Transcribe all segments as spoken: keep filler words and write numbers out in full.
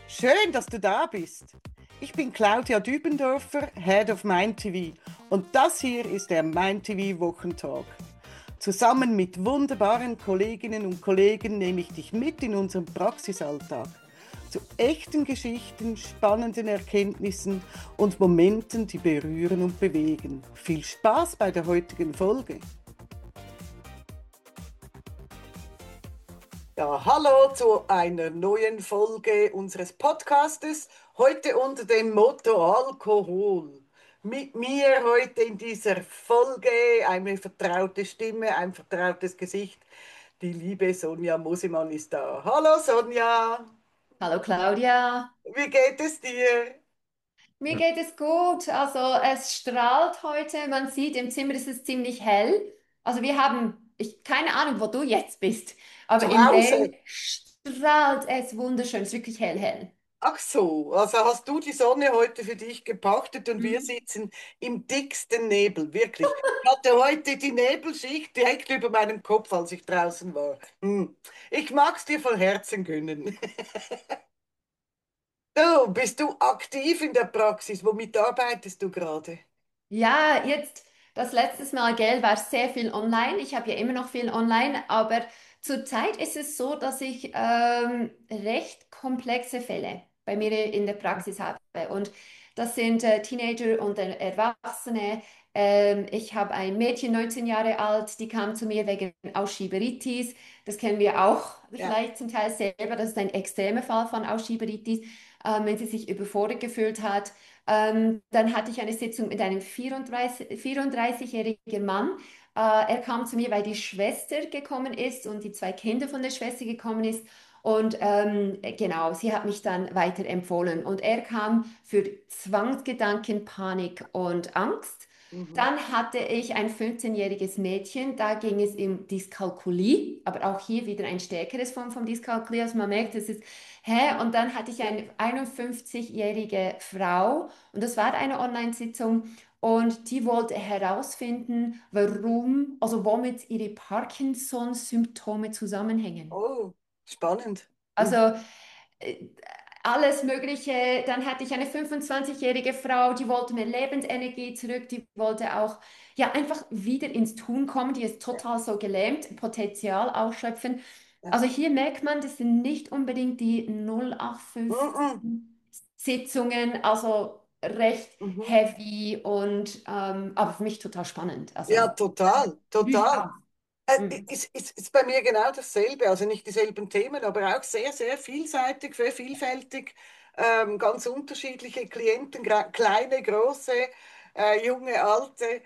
Schön, dass du da bist. Ich bin Claudia Dübendorfer, Head of MindTV und das hier ist der MindTV Wochentalk. Zusammen mit wunderbaren Kolleginnen und Kollegen nehme ich dich mit in unseren Praxisalltag. Zu echten Geschichten, spannenden Erkenntnissen und Momenten, die berühren und bewegen. Viel Spaß bei der heutigen Folge. Ja, hallo zu einer neuen Folge unseres Podcastes. Heute unter dem Motto Alkohol. Mit mir heute in dieser Folge eine vertraute Stimme, ein vertrautes Gesicht. Die liebe Sonja Mosemann ist da. Hallo Sonja, Hallo Claudia, wie geht es dir? mir geht es gut. Also es strahlt heute, man sieht im Zimmer ist es ziemlich hell. Also wir haben, ich keine Ahnung, wo du jetzt bist, Zu aber in Wales Hause. strahlt es wunderschön, es ist wirklich hell, hell. Ach so, also hast du die Sonne heute für dich gepachtet und wir Mhm. sitzen im dicksten Nebel, wirklich. Ich hatte heute die Nebelschicht direkt über meinem Kopf, als ich draußen war. Hm. Ich mag's dir von Herzen gönnen. Du, bist du aktiv in der Praxis? Womit arbeitest du gerade? Ja, jetzt das letztes Mal, gell, war sehr viel online. Ich habe ja immer noch viel online, aber zurzeit ist es so, dass ich ähm, recht komplexe Fälle bei mir in der Praxis habe. Und das sind äh, Teenager und äh, Erwachsene. Ähm, ich habe ein Mädchen, neunzehn Jahre alt, die kam zu mir wegen Ausschieberitis. Das kennen wir auch Ja. vielleicht zum Teil selber. Das ist ein extremer Fall von Ausschieberitis, ähm, wenn sie sich überfordert gefühlt hat. Ähm, dann hatte ich eine Sitzung mit einem vierunddreißig, vierunddreißig-jährigen Mann. Äh, er kam zu mir, weil die Schwester gekommen ist und die zwei Kinder von der Schwester gekommen ist. Und ähm, genau, sie hat mich dann weiterempfohlen. Und er kam für Zwangsgedanken, Panik und Angst. Mhm. Dann hatte ich ein fünfzehnjähriges Mädchen, da ging es um Dyskalkulie, aber auch hier wieder ein stärkeres Form von Dyskalkulie. Also man merkt, es ist, hä? Und dann hatte ich Ja. eine einundfünfzig-jährige Frau und das war eine Online-Sitzung und die wollte herausfinden, warum, also womit ihre Parkinson-Symptome zusammenhängen. Oh, spannend. Mhm. Also äh, alles Mögliche. Dann hatte ich eine fünfundzwanzig-jährige Frau, die wollte mehr Lebensenergie zurück, die wollte auch ja einfach wieder ins Tun kommen, die ist Ja. total so gelähmt, Potenzial ausschöpfen. Ja. Also hier merkt man, das sind nicht unbedingt die Mhm. null acht fünfzehn Sitzungen, also recht Mhm. heavy und ähm, aber für mich total spannend. Ja, Also total, total. durchaus. Äh, Mhm. Ist, ist, ist bei mir genau dasselbe, also nicht dieselben Themen, aber auch sehr, sehr vielseitig, sehr vielfältig, ähm, ganz unterschiedliche Klienten, gra- kleine, große, äh, junge, alte.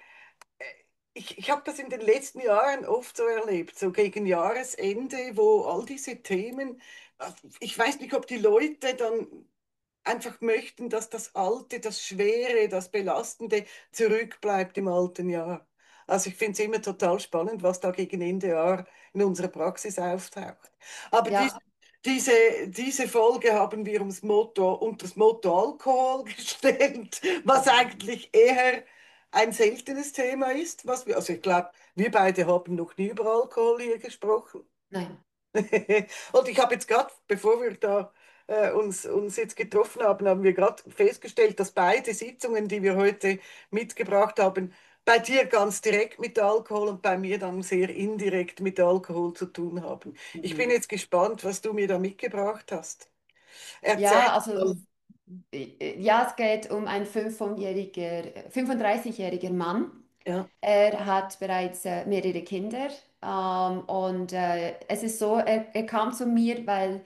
Ich, ich habe das in den letzten Jahren oft so erlebt, so gegen Jahresende, wo all diese Themen, äh, ich weiß nicht, ob die Leute dann einfach möchten, dass das Alte, das Schwere, das Belastende zurückbleibt im alten Jahr. Also ich finde es immer total spannend, was da gegen Ende Jahr in unserer Praxis auftaucht. Aber dies, Ja, diese, diese Folge haben wir ums Motto, unter das Motto Alkohol gestellt, was eigentlich eher ein seltenes Thema ist. Was wir, also ich glaube, wir beide haben noch nie über Alkohol hier gesprochen. nein. Und ich habe jetzt gerade, bevor wir da äh, uns, uns jetzt getroffen haben, haben wir gerade festgestellt, dass beide Sitzungen, die wir heute mitgebracht haben, bei dir ganz direkt mit Alkohol und bei mir dann sehr indirekt mit Alkohol zu tun haben. Ich bin Mhm. jetzt gespannt, was du mir da mitgebracht hast. Erzähl Ja, also mal. Äh, Ja, es geht um einen fünfunddreißigjähriger fünfunddreißigjähriger Mann. Ja. Er hat bereits äh, mehrere Kinder ähm, und äh, es ist so, er, er kam zu mir, weil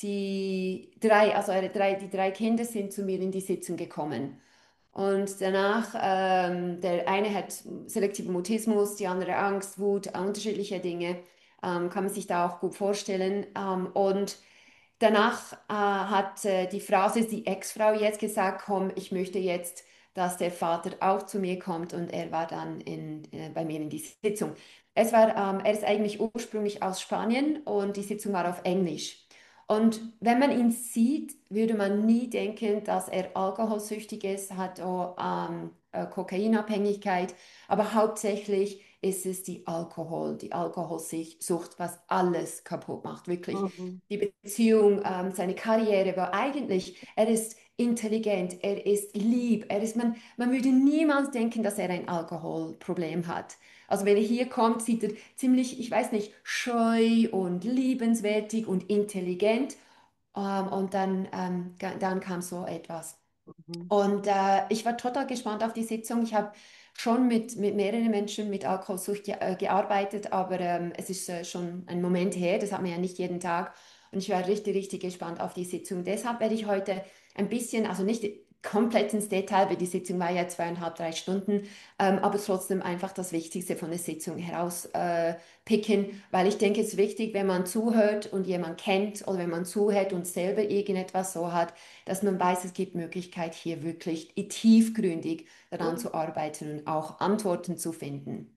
die drei, also er, drei, die drei Kinder sind zu mir in die Sitzung gekommen. Und danach, ähm, der eine hat selektiven Mutismus, die andere Angst, Wut, äh, unterschiedliche Dinge, ähm, kann man sich da auch gut vorstellen. Ähm, und danach äh, hat äh, die Frau, also die Ex-Frau jetzt gesagt, komm, ich möchte jetzt, dass der Vater auch zu mir kommt und er war dann in, äh, bei mir in die Sitzung. Es war, ähm, er ist eigentlich ursprünglich aus Spanien und die Sitzung war auf Englisch. Und wenn man ihn sieht, würde man nie denken, dass er alkoholsüchtig ist, hat auch ähm, äh, Kokainabhängigkeit, aber hauptsächlich ist es die Alkohol, die Alkoholsucht, was alles kaputt macht, wirklich. Mhm. Die Beziehung, ähm, seine Karriere, war eigentlich, er ist intelligent, er ist lieb, er ist, man, man würde niemals denken, dass er ein Alkoholproblem hat. Also wenn er hier kommt, sieht er ziemlich, ich weiß nicht, scheu und liebenswertig und intelligent. Ähm, und dann, ähm, ga- dann kam so etwas. Mhm. Und äh, ich war total gespannt auf die Sitzung. Ich habe schon mit, mit mehreren Menschen mit Alkoholsucht ge äh, gearbeitet, aber ähm, es ist äh, schon ein Moment her. Das hat man ja nicht jeden Tag. Und ich war richtig, richtig gespannt auf die Sitzung. Deshalb werde ich heute ein bisschen, also nicht komplett ins Detail, weil die Sitzung war ja zweieinhalb, drei Stunden, ähm, aber trotzdem einfach das Wichtigste von der Sitzung herauspicken, äh, picken, weil ich denke, es ist wichtig, wenn man zuhört und jemand kennt oder wenn man zuhört und selber irgendetwas so hat, dass man weiß, es gibt Möglichkeit, hier wirklich tiefgründig daran Mhm. zu arbeiten und auch Antworten zu finden.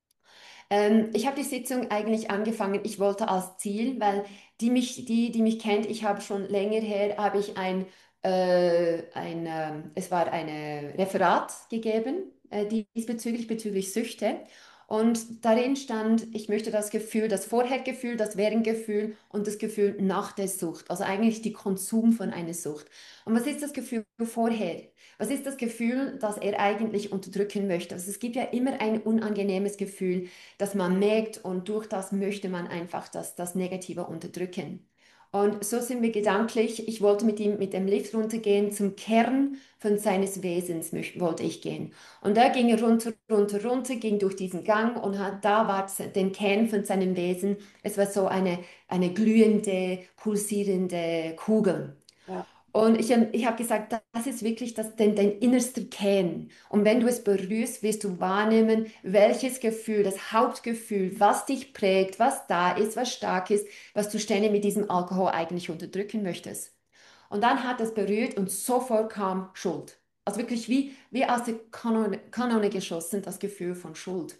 Ähm, ich habe die Sitzung eigentlich angefangen, ich wollte als Ziel, weil die mich, die, die mich kennt, ich habe schon länger her, habe ich ein, äh, ein ähm, es war ein Referat gegeben, äh, diesbezüglich, bezüglich Süchte. Und darin stand, ich möchte das Gefühl, das Vorhergefühl, das Währendgefühl und das Gefühl nach der Sucht, also eigentlich die Konsum von einer Sucht. Und was ist das Gefühl vorher? Was ist das Gefühl, das er eigentlich unterdrücken möchte? Also es gibt ja immer ein unangenehmes Gefühl, das man merkt und durch das möchte man einfach das, das Negative unterdrücken. Und so sind wir gedanklich. Ich wollte mit ihm mit dem Lift runtergehen zum Kern von seines Wesens möcht, wollte ich gehen. Und da ging er runter, runter, runter, ging durch diesen Gang und hat, da war den Kern von seinem Wesen. Es war so eine, eine glühende, pulsierende Kugel. Ja. Und ich, ich habe gesagt, das ist wirklich das, dein, dein innerster Kern. Und wenn du es berührst, wirst du wahrnehmen, welches Gefühl, das Hauptgefühl, was dich prägt, was da ist, was stark ist, was du ständig mit diesem Alkohol eigentlich unterdrücken möchtest. Und dann hat es berührt und sofort kam Schuld. Also wirklich wie, wie aus der Kanone, Kanone geschossen, das Gefühl von Schuld.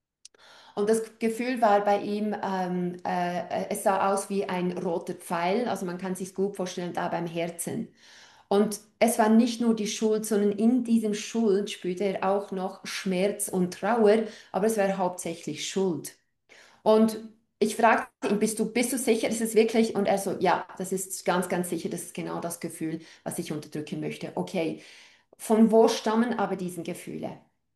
Und das Gefühl war bei ihm, ähm, äh, es sah aus wie ein roter Pfeil, also man kann sich gut vorstellen, da beim Herzen. Und es war nicht nur die Schuld, sondern in diesem Schuld spürte er auch noch Schmerz und Trauer, aber es war hauptsächlich Schuld. Und ich fragte ihn, bist du, bist du sicher, ist es wirklich? Und er so, ja, das ist ganz, ganz sicher, das ist genau das Gefühl, was ich unterdrücken möchte. Okay, von wo stammen aber diese Gefühle?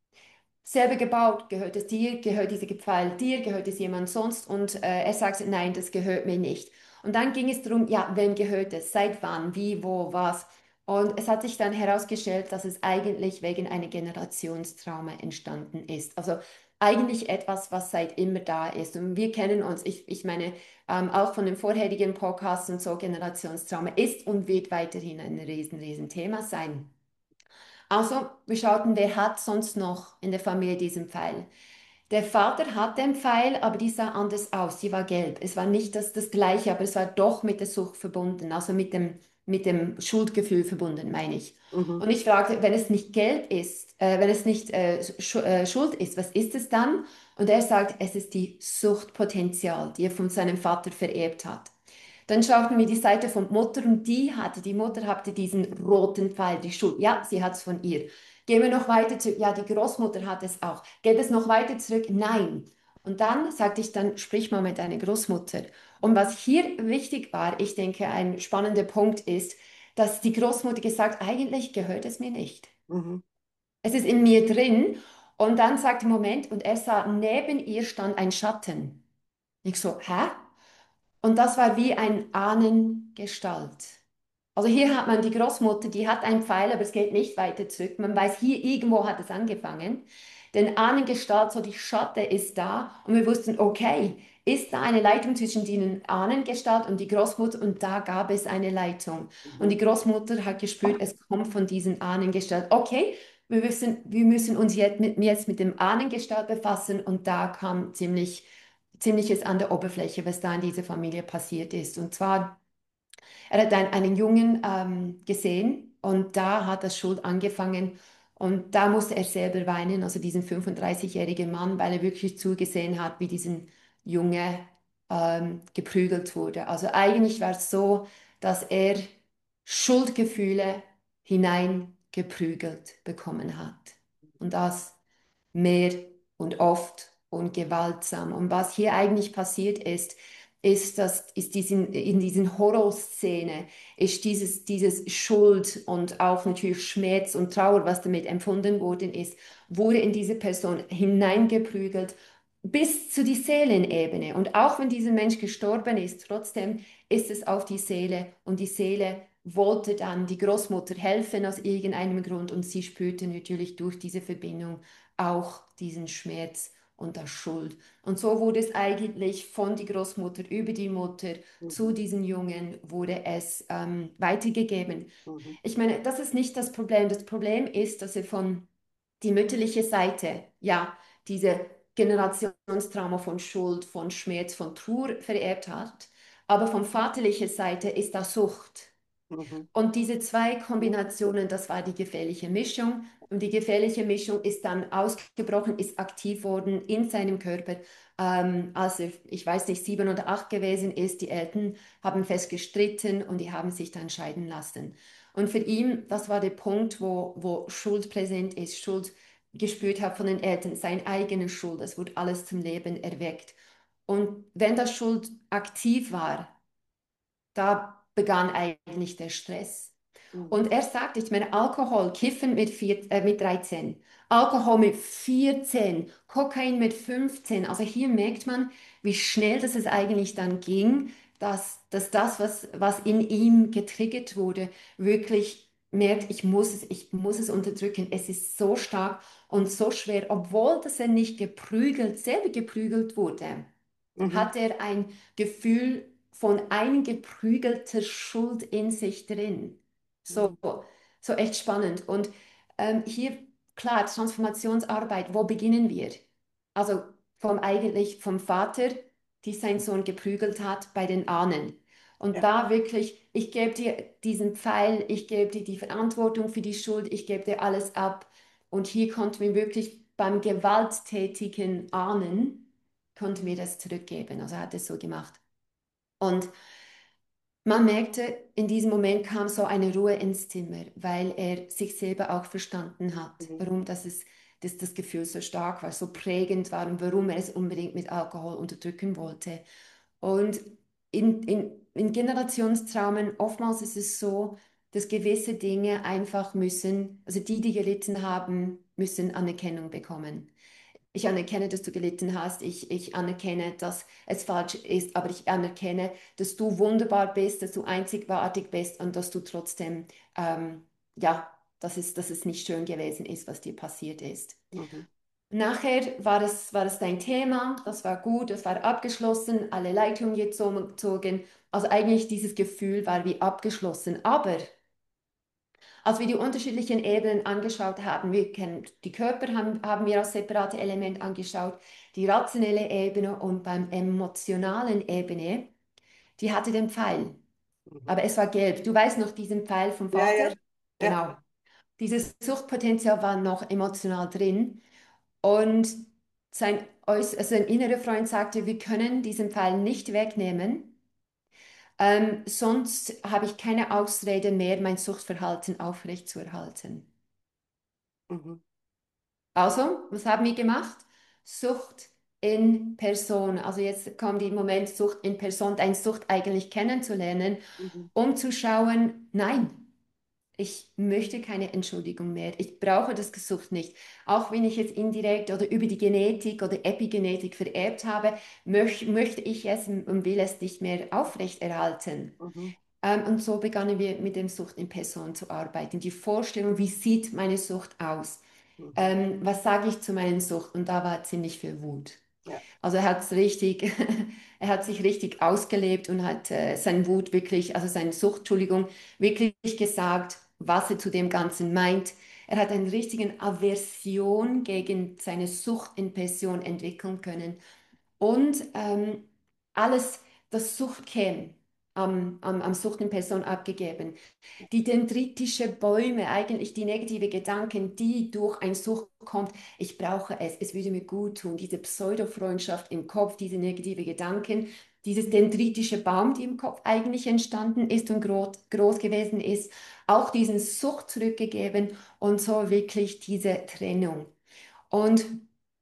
Selber gebaut, gehört es dir, gehört dieser Pfeil dir, gehört es jemand sonst? Und äh, er sagte, nein, das gehört mir nicht. Und dann ging es darum, ja, wem gehört es, seit wann, wie, wo, was. Und es hat sich dann herausgestellt, dass es eigentlich wegen einer Generationstrauma entstanden ist. Also eigentlich etwas, was seit immer da ist. Und wir kennen uns, ich, ich meine, ähm, auch von den vorherigen Podcasts und so, Generationstrauma ist und wird weiterhin ein riesen, riesen Thema sein. Also, wir schauten, wer hat sonst noch in der Familie diesen Pfeil. Der Vater hat den Pfeil, aber die sah anders aus. Sie war gelb. Es war nicht das, das Gleiche, aber es war doch mit der Sucht verbunden, also mit dem, mit dem Schuldgefühl verbunden, meine ich. Mhm. Und ich fragte, wenn es nicht gelb ist, äh, wenn es nicht äh, Schu äh, Schuld ist, was ist es dann? Und er sagt, es ist die Suchtpotenzial, die er von seinem Vater vererbt hat. Dann schauten wir die Seite von Mutter und die hatte, die Mutter hatte diesen roten Pfeil, die Schuld. Ja, sie hat es von ihr. Gehen wir noch weiter zurück. Ja, die Großmutter hat es auch. Geht es noch weiter zurück? Nein. Und dann sagte ich, dann sprich mal mit deiner Großmutter. Und was hier wichtig war, ich denke, ein spannender Punkt ist, dass die Großmutter gesagt, eigentlich gehört es mir nicht. Mhm. Es ist in mir drin. Und dann sagte, Moment, und er sah, neben ihr stand ein Schatten. Ich so, hä? Und das war wie ein Ahnengestalt. Also hier hat man die Großmutter, die hat einen Pfeil, aber es geht nicht weiter zurück. Man weiß, hier irgendwo hat es angefangen. Denn Ahnengestalt, so die Schatte ist da. Und wir wussten, okay, ist da eine Leitung zwischen den Ahnengestalt und die Großmutter? Und da gab es eine Leitung. Und Mhm. die Großmutter hat gespürt, es kommt von diesen Ahnengestalt. Okay, wir müssen, wir müssen uns jetzt mit, jetzt mit dem Ahnengestalt befassen. Und da kam ziemlich, ziemliches an der Oberfläche, was da in dieser Familie passiert ist. Und zwar er hat ein, einen Jungen ähm, gesehen und da hat das Schuld angefangen und da musste er selber weinen, also diesen fünfunddreißigjährigen Mann, weil er wirklich zugesehen hat, wie diesen Junge ähm, geprügelt wurde. Also eigentlich war es so, dass er Schuldgefühle hineingeprügelt bekommen hat und das mehr und oft und gewaltsam. Und was hier eigentlich passiert ist, ist, dass ist diesen, in diesen Horrorszene ist dieses, dieses Schuld und auch natürlich Schmerz und Trauer, was damit empfunden worden ist, wurde in diese Person hineingeprügelt bis zu die Seelenebene. Und auch wenn dieser Mensch gestorben ist, trotzdem ist es auf die Seele und die Seele wollte dann die Großmutter helfen aus irgendeinem Grund und sie spürte natürlich durch diese Verbindung auch diesen Schmerz und das Schuld. Und so wurde es eigentlich von die Großmutter über die Mutter zu Mhm. diesen Jungen wurde es ähm, weitergegeben. Mhm. Ich meine, das ist nicht das Problem. Das Problem ist, dass er von die mütterliche Seite, ja, diese Generationstrauma von Schuld, von Schmerz, von Trauer vererbt hat. Aber von vaterlicher Seite ist da Sucht. Mhm. Und diese zwei Ja. Kombinationen, das war die gefährliche Mischung. Und die gefährliche Mischung ist dann ausgebrochen, ist aktiv worden in seinem Körper, ähm, als er, ich weiß nicht, sieben oder acht gewesen ist. Die Eltern haben fest gestritten und die haben sich dann scheiden lassen. Und für ihn, das war der Punkt, wo, wo Schuld präsent ist, Schuld gespürt hat von den Eltern, seine eigene Schuld. Es wurde alles zum Leben erweckt. Und wenn das Schuld aktiv war, da begann eigentlich der Stress. Mhm. Und er sagt, ich meine, Alkohol, Kiffen mit, vier, äh, mit dreizehn, Alkohol mit vierzehn, Kokain mit fünfzehn. Also hier merkt man, wie schnell das es eigentlich dann ging, dass, dass das, was, was in ihm getriggert wurde, wirklich merkt, ich muss es, ich muss es unterdrücken. Es ist so stark und so schwer, obwohl dass er nicht geprügelt, selber geprügelt wurde, Mhm. hat er ein Gefühl von eingeprügelter Schuld in sich drin. So, Mhm. so echt spannend. Und ähm, hier, klar, Transformationsarbeit, wo beginnen wir? Also vom eigentlich vom Vater, die sein Sohn geprügelt hat, bei den Ahnen. Und Ja. da wirklich, ich gebe dir diesen Pfeil, ich gebe dir die Verantwortung für die Schuld, ich gebe dir alles ab. Und hier konnten wir wirklich beim gewalttätigen Ahnen, konnten wir das zurückgeben. Also er hat es so gemacht. Und man merkte, in diesem Moment kam so eine Ruhe ins Zimmer, weil er sich selber auch verstanden hat, Mhm. warum das, ist, dass das Gefühl so stark war, so prägend war und warum er es unbedingt mit Alkohol unterdrücken wollte. Und in, in, in Generationstraumen, oftmals ist es so, dass gewisse Dinge einfach müssen, also die, die gelitten haben, müssen Anerkennung bekommen. Ich anerkenne, dass du gelitten hast. Ich, ich anerkenne, dass es falsch ist, aber ich anerkenne, dass du wunderbar bist, dass du einzigartig bist und dass du trotzdem, ähm, ja, dass es, dass es nicht schön gewesen ist, was dir passiert ist. Mhm. Nachher war es, war es dein Thema, das war gut, das war abgeschlossen, alle Leitungen gezogen. Also eigentlich dieses Gefühl war wie abgeschlossen. Aber als wir die unterschiedlichen Ebenen angeschaut haben, wir kennen die Körper, haben, haben wir als separate Element angeschaut, die rationelle Ebene und beim emotionalen Ebene, die hatte den Pfeil, Mhm. aber es war gelb. Du weißt noch diesen Pfeil vom Ja, Vater? ja. Ja. Genau. Dieses Suchtpotenzial war noch emotional drin und sein, äuß- also sein innerer Freund sagte, wir können diesen Pfeil nicht wegnehmen. Ähm, sonst habe ich keine Ausrede mehr, mein Suchtverhalten aufrechtzuerhalten. Mhm. Also, was haben wir gemacht? Sucht in Person. Also jetzt kommt der Moment, Sucht in Person, deine Sucht eigentlich kennenzulernen, Mhm. um zu schauen, nein, ich möchte keine Entschuldigung mehr. Ich brauche das Sucht nicht. Auch wenn ich jetzt indirekt oder über die Genetik oder Epigenetik vererbt habe, möch, möchte ich es und will es nicht mehr aufrechterhalten. Mhm. Ähm, und so begannen wir mit dem Sucht in Person zu arbeiten. Die Vorstellung, wie sieht meine Sucht aus? Mhm. Ähm, was sage ich zu meinen Sucht? Und da war ziemlich viel Wut. Ja. Also er hat es richtig, er hat sich richtig ausgelebt und hat äh, seine Wut wirklich, also seine Sucht, Entschuldigung, wirklich gesagt, was er zu dem Ganzen meint. Er hat eine richtige Aversion gegen seine Sucht in Person entwickeln können. Und ähm, alles, das Suchtchem am, am, am Sucht in Person abgegeben. Die dendritische Bäume, eigentlich die negative Gedanken, die durch ein Sucht kommt, ich brauche es, es würde mir gut tun, diese Pseudo-Freundschaft im Kopf, diese negative Gedanken, dieses dendritische Baum, die im Kopf eigentlich entstanden ist und groß, groß gewesen ist, auch diesen Sucht zurückgegeben und so wirklich diese Trennung. Und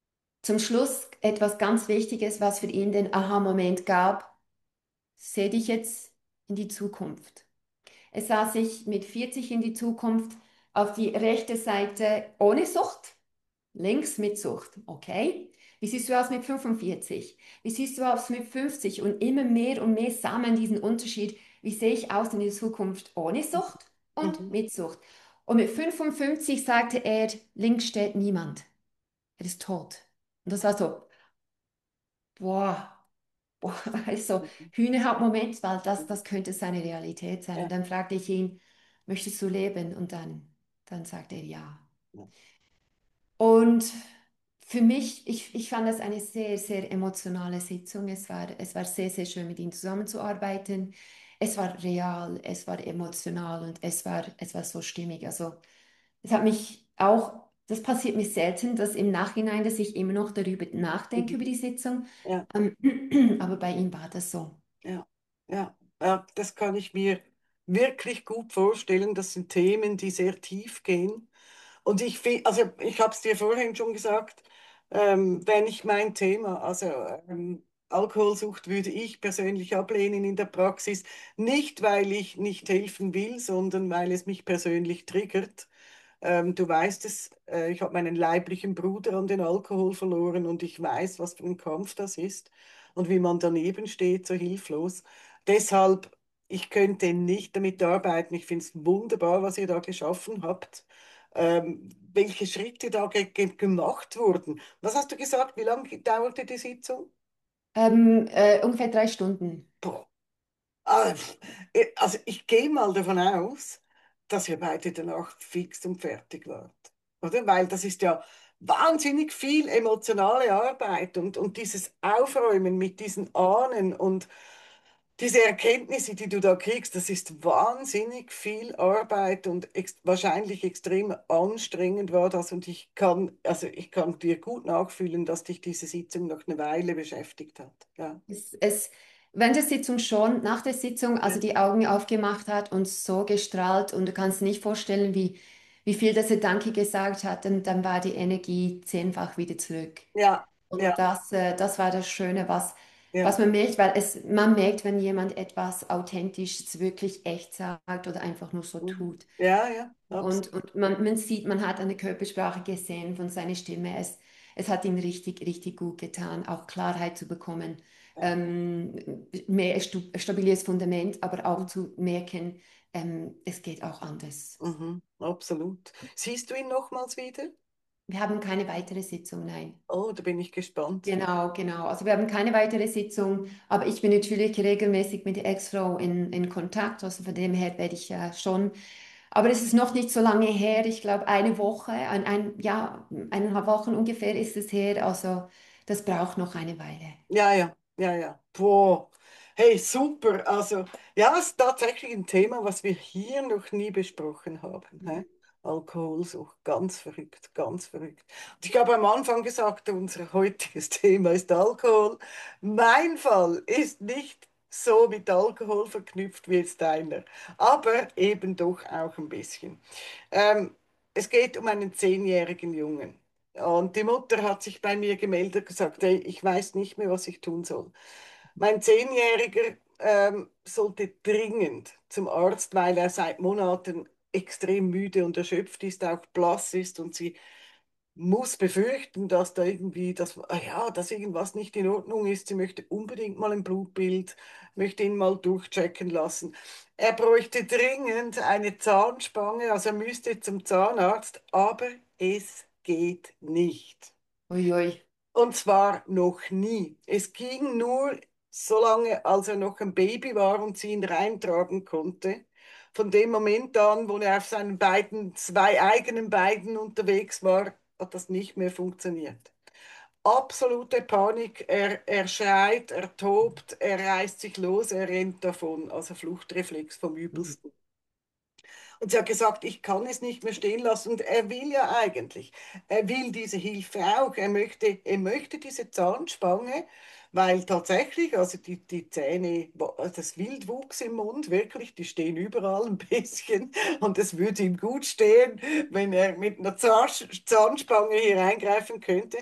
zum Schluss etwas ganz Wichtiges, was für ihn den Aha-Moment gab. Seh dich jetzt in die Zukunft. Er sah sich mit vierzig in die Zukunft auf die rechte Seite ohne Sucht, links mit Sucht. Okay. Wie siehst du aus mit fünfundvierzig? Wie siehst du aus mit fünfzig? Und immer mehr und mehr sah man diesen Unterschied. Wie sehe ich aus in der Zukunft ohne Sucht und Mhm. mit Sucht? Und mit fünfundfünfzig sagte er, links steht niemand. Er ist tot. Und das war so, boah, boah, also Mhm. Hühnerhaut-Moment, weil das, Mhm. das könnte seine Realität sein. Und Ja, dann fragte ich ihn, möchtest du leben? Und dann, dann sagte er ja. ja. Und für mich, ich, ich fand das eine sehr, sehr emotionale Sitzung. Es war, es war sehr, sehr schön, mit ihm zusammenzuarbeiten. Es war real, es war emotional und es war, es war so stimmig. Also es hat mich auch, das passiert mir selten, dass im Nachhinein, dass ich immer noch darüber nachdenke, über Mhm. die Sitzung. Ja, Ähm, aber bei ihm war das so. ja, ja, ja, das kann ich mir wirklich gut vorstellen. Das sind Themen, die sehr tief gehen. Und ich finde, also ich habe es dir vorhin schon gesagt, ähm, wäre nicht mein Thema. Also ähm, Alkoholsucht würde ich persönlich ablehnen in der Praxis, nicht weil ich nicht helfen will, sondern weil es mich persönlich triggert. Ähm, du weißt es, äh, ich habe meinen leiblichen Bruder an den Alkohol verloren und ich weiß, was für ein Kampf das ist und wie man daneben steht, so hilflos. Deshalb, ich könnte nicht damit arbeiten. Ich finde es wunderbar, was ihr da geschaffen habt, ähm, welche Schritte da ge ge gemacht wurden. Was hast du gesagt? Wie lange dauerte die Sitzung? Ähm, äh, ungefähr drei Stunden. Boah. Ah, pf, äh, Also ich gehe mal davon aus, dass ihr beide danach fix und fertig wart, oder? Weil das ist ja wahnsinnig viel emotionale Arbeit und, und dieses Aufräumen mit diesen Ahnen und diese Erkenntnisse, die du da kriegst, das ist wahnsinnig viel Arbeit und ex wahrscheinlich extrem anstrengend war das. Und ich kann, also ich kann dir gut nachfühlen, dass dich diese Sitzung noch eine Weile beschäftigt hat. Ja. Es, es, während der Sitzung schon, nach der Sitzung, also Ja, die Augen aufgemacht hat und so gestrahlt und du kannst nicht vorstellen, wie, wie viel, dass er Danke gesagt hat, und dann war die Energie zehnfach wieder zurück. ja, Und ja, das, äh, das war das Schöne, was, was ja. man merkt, weil es, man merkt, wenn jemand etwas Authentisches wirklich echt sagt oder einfach nur so Mhm. tut. Ja, ja, Und, absolut. und man, man sieht, man hat eine Körpersprache gesehen von seiner Stimme. Es, es hat ihm richtig, richtig gut getan, auch Klarheit zu bekommen, Ja. ähm, mehr stu stabiles Fundament, aber auch Mhm. zu merken, ähm, es geht auch anders. Mhm. Absolut. Siehst du ihn nochmals wieder? Wir haben keine weitere Sitzung, nein. Oh, da bin ich gespannt. Genau, genau. Also wir haben keine weitere Sitzung, aber ich bin natürlich regelmäßig mit der Ex-Frau in, in Kontakt. Also von dem her werde ich ja schon. Aber es ist noch nicht so lange her. Ich glaube, eine Woche, ein, ein, ja, eineinhalb Wochen ungefähr ist es her. Also das braucht noch eine Weile. Ja, ja, ja, ja. Boah. Hey, super. Also, ja, es ist tatsächlich ein Thema, was wir hier noch nie besprochen haben. Hä? Alkoholsucht, ganz verrückt, ganz verrückt. Und ich habe am Anfang gesagt, unser heutiges Thema ist Alkohol. Mein Fall ist nicht so mit Alkohol verknüpft wie jetzt deiner, aber eben doch auch ein bisschen. Ähm, Es geht um einen zehnjährigen Jungen. Und die Mutter hat sich bei mir gemeldet und gesagt, hey, ich weiß nicht mehr, was ich tun soll. Mein Zehnjähriger ähm, sollte dringend zum Arzt, weil er seit Monaten extrem müde und erschöpft ist, auch blass ist und sie muss befürchten, dass da irgendwie, dass, ah ja, dass irgendwas nicht in Ordnung ist. Sie möchte unbedingt mal ein Blutbild, möchte ihn mal durchchecken lassen. Er bräuchte dringend eine Zahnspange, also er müsste zum Zahnarzt, aber es geht nicht. Uiui. Und zwar noch nie. Es ging nur so lange, als er noch ein Baby war und sie ihn reintragen konnte. Von dem Moment an, wo er auf seinen beiden, zwei eigenen Beinen unterwegs war, hat das nicht mehr funktioniert. Absolute Panik. Er, er schreit, er tobt, er reißt sich los, er rennt davon. Also Fluchtreflex vom Übelsten. Und sie hat gesagt, ich kann es nicht mehr stehen lassen. Und er will ja eigentlich, er will diese Hilfe auch. Er möchte, er möchte diese Zahnspange, weil tatsächlich, also die, die Zähne, das Wildwuchs im Mund, wirklich, die stehen überall ein bisschen. Und es würde ihm gut stehen, wenn er mit einer Zahn- Zahnspange hier eingreifen könnte.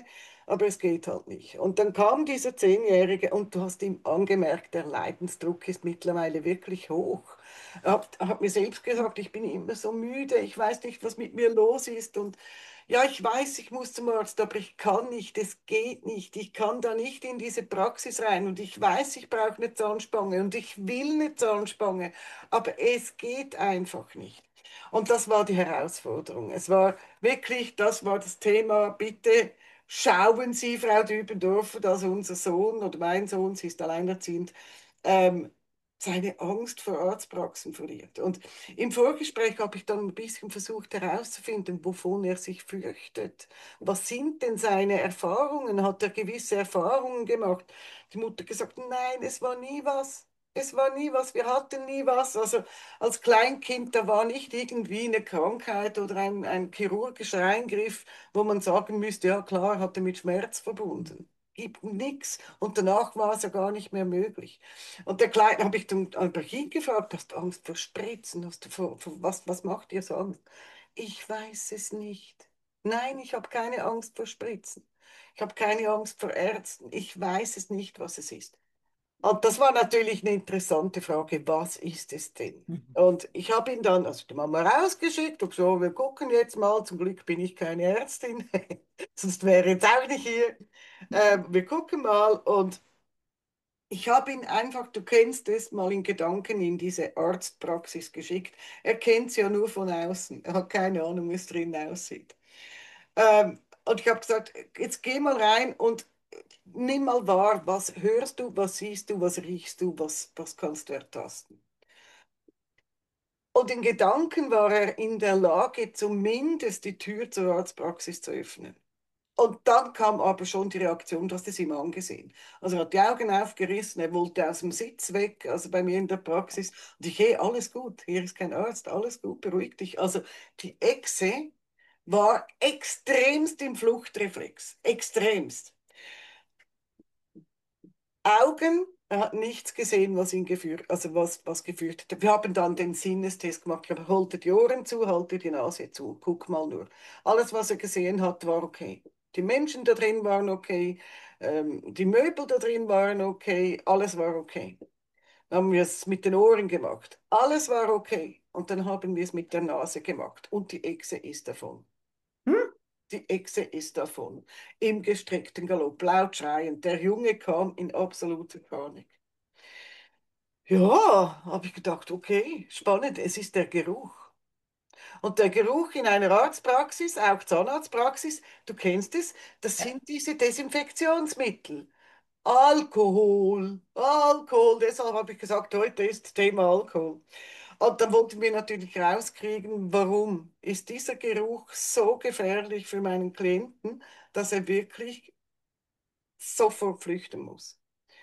aber es geht halt nicht. Und dann kam dieser Zehnjährige und du hast ihm angemerkt, der Leidensdruck ist mittlerweile wirklich hoch. Er hat, er hat mir selbst gesagt, ich bin immer so müde, ich weiß nicht, was mit mir los ist und ja, ich weiß, ich muss zum Arzt, aber ich kann nicht, es geht nicht, ich kann da nicht in diese Praxis rein und ich weiß, ich brauche eine Zahnspange und ich will eine Zahnspange, aber es geht einfach nicht. Und das war die Herausforderung. Es war wirklich, das war das Thema, bitte schauen Sie, Frau Dübendorfer, dass unser Sohn oder mein Sohn, sie ist alleinerziehend, ähm, seine Angst vor Arztpraxen verliert. Und im Vorgespräch habe ich dann ein bisschen versucht herauszufinden, wovon er sich fürchtet. Was sind denn seine Erfahrungen? Hat er gewisse Erfahrungen gemacht? Die Mutter gesagt, nein, es war nie was. Es war nie was, wir hatten nie was. Also als Kleinkind, da war nicht irgendwie eine Krankheit oder ein, ein chirurgischer Eingriff, wo man sagen müsste, ja klar, hatte mit Schmerz verbunden. Gibt nichts. Und danach war es ja gar nicht mehr möglich. Und der Kleine habe ich dann aber gefragt, hast du Angst vor Spritzen? Hast du vor, vor, was, was macht dir so Angst? Ich weiß es nicht. Nein, ich habe keine Angst vor Spritzen. Ich habe keine Angst vor Ärzten. Ich weiß es nicht, was es ist. Und das war natürlich eine interessante Frage, was ist es denn? Mhm. Und ich habe ihn dann, also die Mama rausgeschickt, und so, wir gucken jetzt mal, zum Glück bin ich keine Ärztin, sonst wäre jetzt auch nicht hier. Ähm, wir gucken mal und ich habe ihn einfach, du kennst es, mal in Gedanken in diese Arztpraxis geschickt. Er kennt es ja nur von außen, er hat keine Ahnung, wie es drin aussieht. Ähm, und ich habe gesagt, jetzt geh mal rein und nimm mal wahr, was hörst du, was siehst du, was riechst du, was, was kannst du ertasten. Und in Gedanken war er in der Lage, zumindest die Tür zur Arztpraxis zu öffnen. Und dann kam aber schon die Reaktion, du hast es ihm angesehen. Also er hat die Augen aufgerissen, er wollte aus dem Sitz weg, also bei mir in der Praxis. Und ich, hey, alles gut, hier ist kein Arzt, alles gut, beruhig dich. Also die Echse war extremst im Fluchtreflex, extremst. Augen, er hat nichts gesehen, was ihn geführt, also was, was geführt hat. Wir haben dann den Sinnestest gemacht. Ich habe, halte die Ohren zu, halte die Nase zu, guck mal nur. Alles, was er gesehen hat, war okay. Die Menschen da drin waren okay, ähm, die Möbel da drin waren okay, alles war okay. Dann haben wir es mit den Ohren gemacht. Alles war okay. Und dann haben wir es mit der Nase gemacht. Und die Echse ist davon. Hm? Die Echse ist davon. Im gestreckten Galopp, laut schreiend. Der Junge kam in absoluter Panik. Ja, habe ich gedacht, okay, spannend, es ist der Geruch. Und der Geruch in einer Arztpraxis, auch Zahnarztpraxis, du kennst es, das Ja. sind diese Desinfektionsmittel. Alkohol, Alkohol, deshalb habe ich gesagt, heute ist Thema Alkohol. Und dann wollten wir natürlich rauskriegen, warum ist dieser Geruch so gefährlich für meinen Klienten, dass er wirklich sofort flüchten muss.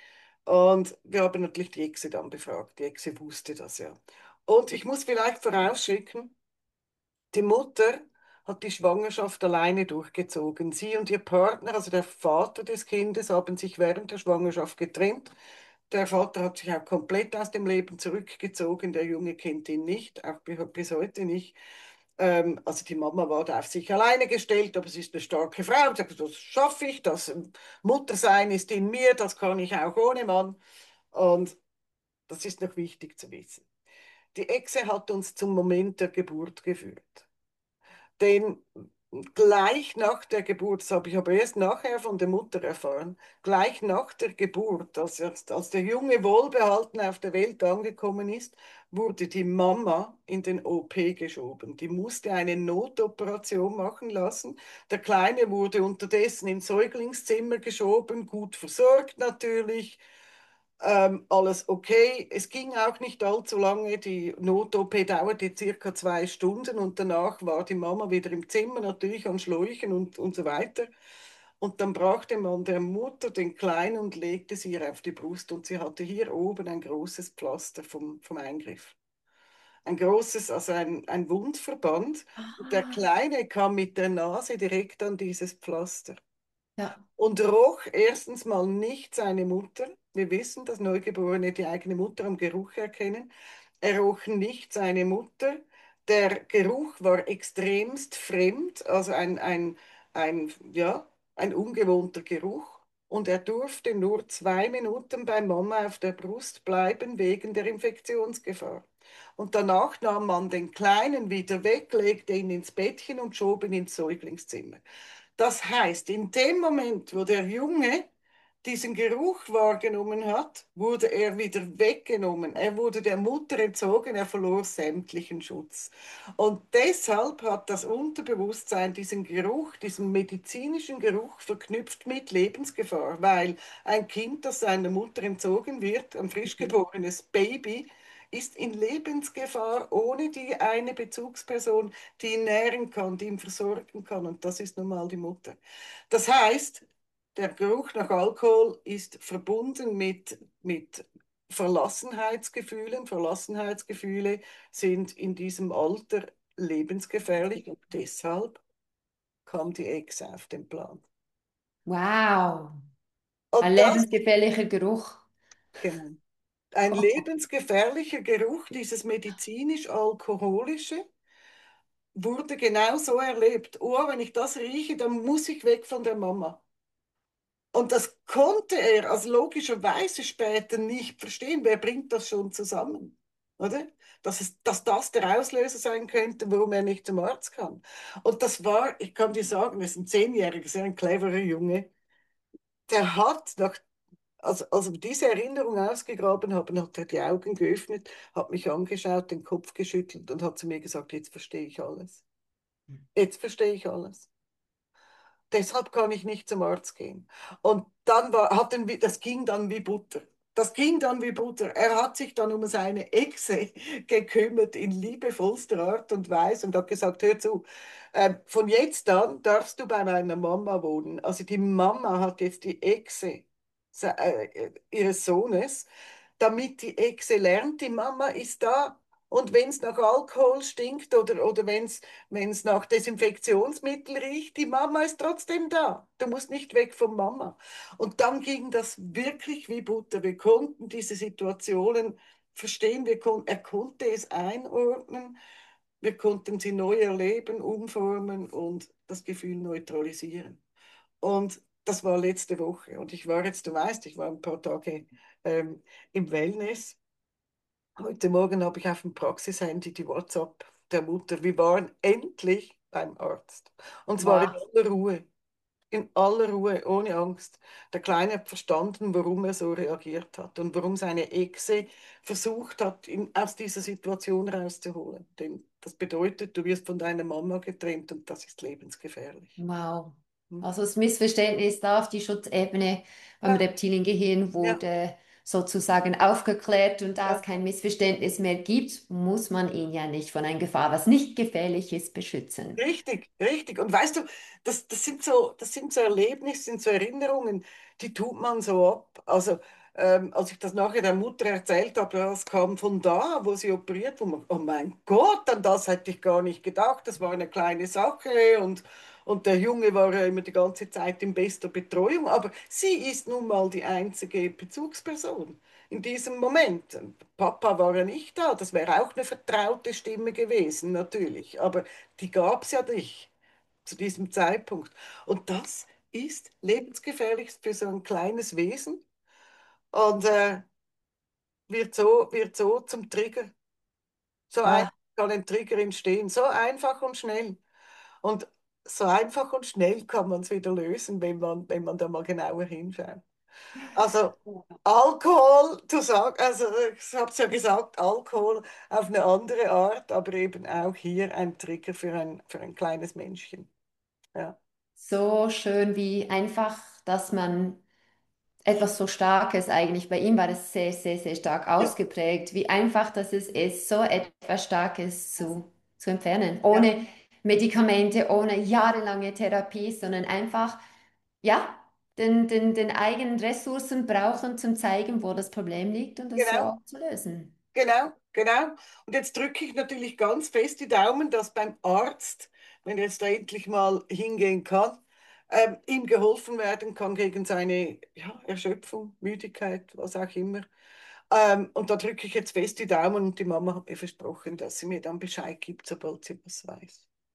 Und wir haben natürlich die Echse dann befragt. Die Echse wusste das ja. Und ich muss vielleicht vorausschicken, die Mutter hat die Schwangerschaft alleine durchgezogen. Sie und ihr Partner, also der Vater des Kindes, haben sich während der Schwangerschaft getrennt. Der Vater hat sich auch komplett aus dem Leben zurückgezogen. Der Junge kennt ihn nicht, auch bi- bis heute nicht. Ähm, also die Mama war da auf sich alleine gestellt, aber sie ist eine starke Frau. Sie sagt, das schaffe ich, das ähm, Muttersein ist in mir, das kann ich auch ohne Mann. Und das ist noch wichtig zu wissen. Die Echse hat uns zum Moment der Geburt geführt. Denn gleich nach der Geburt, das habe ich aber erst nachher von der Mutter erfahren, gleich nach der Geburt, als, als der Junge wohlbehalten auf der Welt angekommen ist, wurde die Mama in den O P geschoben. Die musste eine Notoperation machen lassen. Der Kleine wurde unterdessen ins Säuglingszimmer geschoben, gut versorgt natürlich. Ähm, alles okay. Es ging auch nicht allzu lange. Die Not-O P dauerte circa zwei Stunden und danach war die Mama wieder im Zimmer, natürlich an Schläuchen und, und so weiter. Und dann brachte man der Mutter den Kleinen und legte sie ihr auf die Brust und sie hatte hier oben ein großes Pflaster vom, vom Eingriff. Ein großes, also ein, ein Wundverband. Und der Ah, Kleine kam mit der Nase direkt an dieses Pflaster ja. und roch erstens mal nicht seine Mutter. Wir wissen, dass Neugeborene die eigene Mutter am Geruch erkennen. Er roch nicht seine Mutter. Der Geruch war extremst fremd, also ein, ein, ein, ja, ein ungewohnter Geruch. Und er durfte nur zwei Minuten bei Mama auf der Brust bleiben wegen der Infektionsgefahr. Und danach nahm man den Kleinen wieder weg, legte ihn ins Bettchen und schob ihn ins Säuglingszimmer. Das heißt, in dem Moment, wo der Junge diesen Geruch wahrgenommen hat, wurde er wieder weggenommen. Er wurde der Mutter entzogen, er verlor sämtlichen Schutz. Und deshalb hat das Unterbewusstsein diesen Geruch, diesen medizinischen Geruch verknüpft mit Lebensgefahr, weil ein Kind, das seiner Mutter entzogen wird, ein frisch geborenes Baby, ist in Lebensgefahr ohne die eine Bezugsperson, die ihn nähren kann, die ihn versorgen kann. Und das ist nun mal die Mutter. Das heißt, der Geruch nach Alkohol ist verbunden mit, mit Verlassenheitsgefühlen. Verlassenheitsgefühle sind in diesem Alter lebensgefährlich und deshalb kam die Ex auf den Plan. Wow, ein Und das, lebensgefährlicher Geruch. genau, ein lebensgefährlicher Geruch, dieses medizinisch-alkoholische, wurde genau so erlebt. Oh, wenn ich das rieche, dann muss ich weg von der Mama. Und das konnte er also logischerweise später nicht verstehen. Wer bringt das schon zusammen? Oder? Dass, es, dass das der Auslöser sein könnte, warum er nicht zum Arzt kann. Und das war, ich kann dir sagen, er ist ein Zehnjähriger, sehr ein cleverer Junge. Der hat, nach, also, als wir diese Erinnerung ausgegraben haben, hat er die Augen geöffnet, hat mich angeschaut, den Kopf geschüttelt und hat zu mir gesagt, jetzt verstehe ich alles. Jetzt verstehe ich alles. Deshalb kann ich nicht zum Arzt gehen. Und dann war, hatten wir, das ging dann wie Butter. Das ging dann wie Butter. Er hat sich dann um seine Echse gekümmert in liebevollster Art und Weise und hat gesagt, hör zu, äh, von jetzt an darfst du bei meiner Mama wohnen. Also die Mama hat jetzt die Echse se- äh, ihres Sohnes, damit die Echse lernt, die Mama ist da. Und wenn es nach Alkohol stinkt oder, oder wenn es wenn es nach Desinfektionsmittel riecht, die Mama ist trotzdem da. Du musst nicht weg von Mama. Und dann ging das wirklich wie Butter. Wir konnten diese Situationen verstehen. Wir kon er konnte es einordnen. Wir konnten sie neu erleben, umformen und das Gefühl neutralisieren. Und das war letzte Woche. Und ich war jetzt, du weißt, ich war ein paar Tage ähm, im Wellness. Heute Morgen habe ich auf dem Praxishandy die WhatsApp der Mutter. Wir waren endlich beim Arzt. Und zwar in Wow. aller Ruhe. In aller Ruhe, ohne Angst. Der Kleine hat verstanden, warum er so reagiert hat und warum seine Exe versucht hat, ihn aus dieser Situation rauszuholen. Denn das bedeutet, du wirst von deiner Mama getrennt und das ist lebensgefährlich. Wow. Hm? Also das Missverständnis da auf die Schutzebene beim Ja, Reptiliengehirn ja, wurde sozusagen aufgeklärt und da es ja. kein Missverständnis mehr gibt, muss man ihn ja nicht von einer Gefahr, was nicht gefährlich ist, beschützen. Richtig, richtig. Und weißt du, das, das sind so, das sind so Erlebnisse, sind so Erinnerungen, die tut man so ab. Also, ähm, als ich das nachher der Mutter erzählt habe, das kam von da, wo sie operiert wurde. Oh mein Gott, an das hätte ich gar nicht gedacht. Das war eine kleine Sache und, und der Junge war ja immer die ganze Zeit in bester Betreuung. Aber sie ist nun mal die einzige Bezugsperson in diesem Moment. Papa war ja nicht da. Das wäre auch eine vertraute Stimme gewesen, natürlich. Aber die gab es ja nicht zu diesem Zeitpunkt. Und das ist lebensgefährlich für so ein kleines Wesen und äh, wird so, wird so zum Trigger. So einfach Ah, kann ein Trigger entstehen. So einfach und schnell. Und so einfach und schnell kann man es wieder lösen, wenn man, wenn man da mal genauer hinschaut. Also Alkohol, du sagst, also ich habe es ja gesagt, Alkohol auf eine andere Art, aber eben auch hier ein Trigger für ein, für ein kleines Menschchen. Ja, so schön, wie einfach, dass man etwas so Starkes eigentlich, bei ihm war es sehr, sehr, sehr stark ja, ausgeprägt, wie einfach das es ist, so etwas Starkes zu, zu entfernen, ja, ohne Medikamente, ohne jahrelange Therapie, sondern einfach, ja, den, den, den eigenen Ressourcen brauchen zum zeigen, wo das Problem liegt und es genau. so zu lösen. Genau, genau. Und jetzt drücke ich natürlich ganz fest die Daumen, dass beim Arzt, wenn er jetzt da endlich mal hingehen kann, ähm, ihm geholfen werden kann gegen seine ja, Erschöpfung, Müdigkeit, was auch immer. Ähm, und da drücke ich jetzt fest die Daumen und die Mama hat mir versprochen, dass sie mir dann Bescheid gibt, sobald sie was weiß.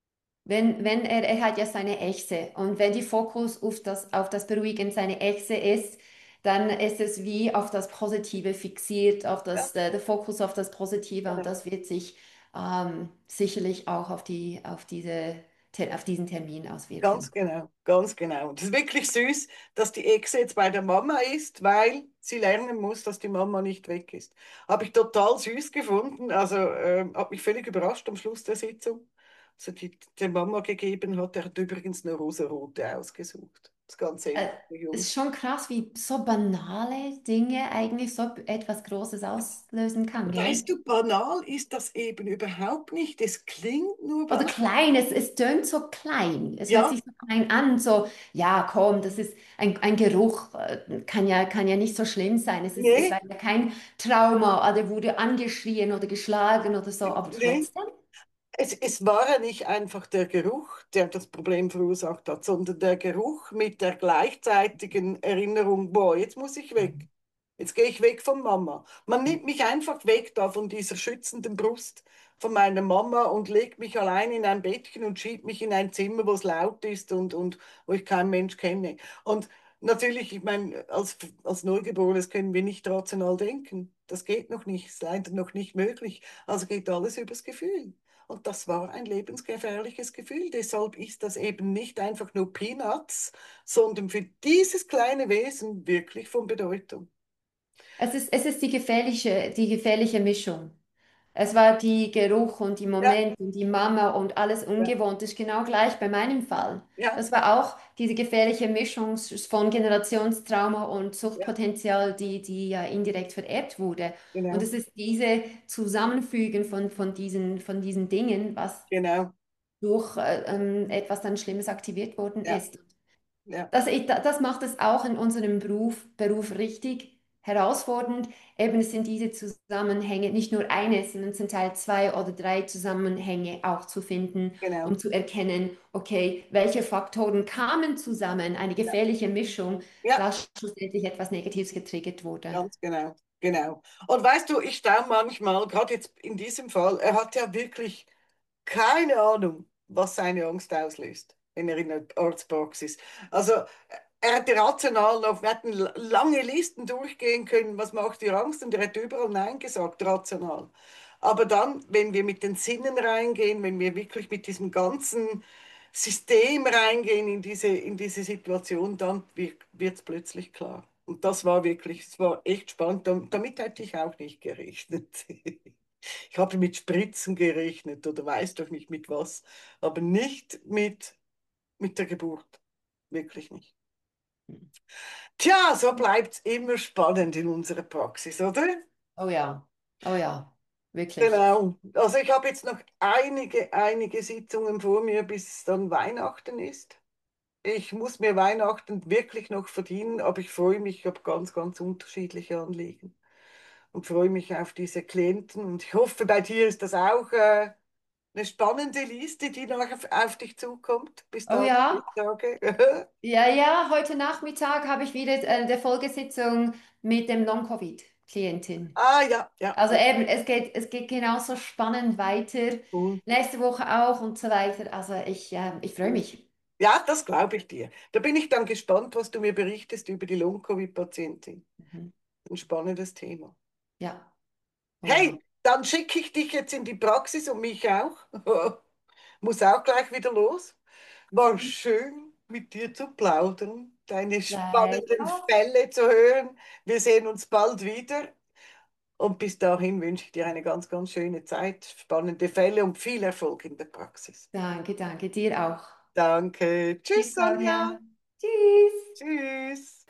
Wenn, wenn er, er hat ja seine Echse und wenn die Fokus auf das, auf das Beruhigen seiner Echse ist, dann ist es wie auf das Positive fixiert, auf Ja, das, der, der Fokus auf das Positive und genau. das wird sich ähm, sicherlich auch auf die, auf diese, Ter- auf diesen Termin Ganz auswirken. genau, ganz genau. Das ist wirklich süß, dass die Echse jetzt bei der Mama ist, weil sie lernen muss, dass die Mama nicht weg ist. Habe ich total süß gefunden. Also ähm, hat mich völlig überrascht am Schluss der Sitzung. Also die der Mama gegeben hat, der hat übrigens eine rosarote ausgesucht. Das ist ganz Äh, ähnlich wie Es ist Jungs. schon krass, wie so banale Dinge eigentlich so etwas Großes auslösen kann, gell? Weißt du, banal ist das eben überhaupt nicht. Es klingt nur Oder banal. klein, es, es tönt so klein. Es hört Ja, sich so klein an, so, ja, komm, das ist ein, ein Geruch, äh, kann ja, kann ja nicht so schlimm sein. Es ist, es war nee, ja kein Trauma, oder wurde angeschrien oder geschlagen oder so, aber nee. trotzdem. Es, es war ja nicht einfach der Geruch, der das Problem verursacht hat, sondern der Geruch mit der gleichzeitigen Erinnerung, boah, jetzt muss ich weg. Jetzt gehe ich weg von Mama. Man nimmt mich einfach weg da von dieser schützenden Brust von meiner Mama und legt mich allein in ein Bettchen und schiebt mich in ein Zimmer, wo es laut ist und, und wo ich keinen Mensch kenne. Und natürlich, ich meine, als, als Neugeborenes können wir nicht rational denken. Das geht noch nicht, ist leider noch nicht möglich. Also geht alles übers Gefühl. Und das war ein lebensgefährliches Gefühl. Deshalb ist das eben nicht einfach nur Peanuts, sondern für dieses kleine Wesen wirklich von Bedeutung. Es ist, es ist die gefährliche, die gefährliche Mischung. Es war die Geruch und die Ja, Momente und die Mama und alles ja, ungewohnt. Das ist genau gleich bei meinem Fall. ja, Das war auch diese gefährliche Mischung von Generationstrauma und ja, Suchtpotenzial, die, die ja indirekt vererbt wurde. Und genau, es ist diese Zusammenfügen von, von diesen, von diesen Dingen, was genau, durch äh, ähm, etwas dann Schlimmes aktiviert worden ja, ist. ja, Das, ich- das macht es auch in unserem Beruf, Beruf richtig herausfordernd. Eben, es sind diese Zusammenhänge, nicht nur eine, sondern es sind halt zwei oder drei Zusammenhänge auch zu finden, um genau, zu erkennen, okay, welche Faktoren kamen zusammen, eine ja, gefährliche Mischung, ja, dass schlussendlich etwas Negatives getriggert wurde. ganz genau, genau. Und weißt du, ich staune manchmal, gerade jetzt in diesem Fall, er hat ja wirklich keine Ahnung, was seine Angst auslöst, wenn er in der Arztpraxis. Also er hätte rational noch, wir hätten lange Listen durchgehen können, was macht dir Angst? Und er hätte überall Nein gesagt, rational. Aber dann, wenn wir mit den Sinnen reingehen, wenn wir wirklich mit diesem ganzen System reingehen in diese, in diese Situation, dann wird es plötzlich klar. Und das war wirklich, es war echt spannend. Dam- Damit hätte ich auch nicht gerechnet. Ich habe mit Spritzen gerechnet oder weiß doch nicht mit was, aber nicht mit, mit der Geburt. Wirklich nicht. Tja, so bleibt es immer spannend in unserer Praxis, oder? Oh ja, oh ja, wirklich. Genau. Also ich habe jetzt noch einige, einige Sitzungen vor mir, bis dann Weihnachten ist. Ich muss mir Weihnachten wirklich noch verdienen, aber ich freue mich, ich habe ganz, ganz unterschiedliche Anliegen und freue mich auf diese Klienten. Und ich hoffe, bei dir ist das auch äh, eine spannende Liste, die noch auf, auf dich zukommt, bis Oh da ja, die Tage. ja, ja, heute Nachmittag habe ich wieder äh, eine Folgesitzung mit dem Long-Covid-Klientin. Ah, ja, ja, Also ja, eben, es geht, es geht genauso spannend weiter. cool, Nächste Woche auch und so weiter. Also ich, äh, ich freue cool. mich. Ja, das glaube ich dir. Da bin ich dann gespannt, was du mir berichtest über die Long-Covid-Patientin. Mhm. Ein spannendes Thema. Ja, oh ja. Hey, dann schicke ich dich jetzt in die Praxis und mich auch. Muss auch gleich wieder los. War schön, mit dir zu plaudern, deine spannenden Leider. Fälle zu hören. Wir sehen uns bald wieder. Und bis dahin wünsche ich dir eine ganz, ganz schöne Zeit, spannende Fälle und viel Erfolg in der Praxis. Danke, danke dir auch. Danke. Tschüss, Tschüss, Sonja. Claudia. Tschüss. Tschüss.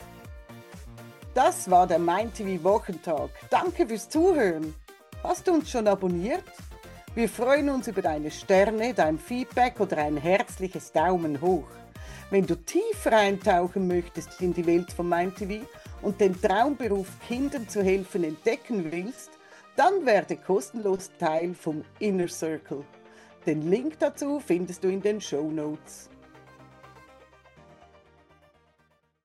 Das war der MindTV Wochentag. Danke fürs Zuhören. Hast du uns schon abonniert? Wir freuen uns über deine Sterne, dein Feedback oder ein herzliches Daumen hoch. Wenn du tiefer eintauchen möchtest in die Welt von MindTV und den Traumberuf Kindern zu helfen entdecken willst, dann werde kostenlos Teil vom Inner Circle. Den Link dazu findest du in den Show Notes.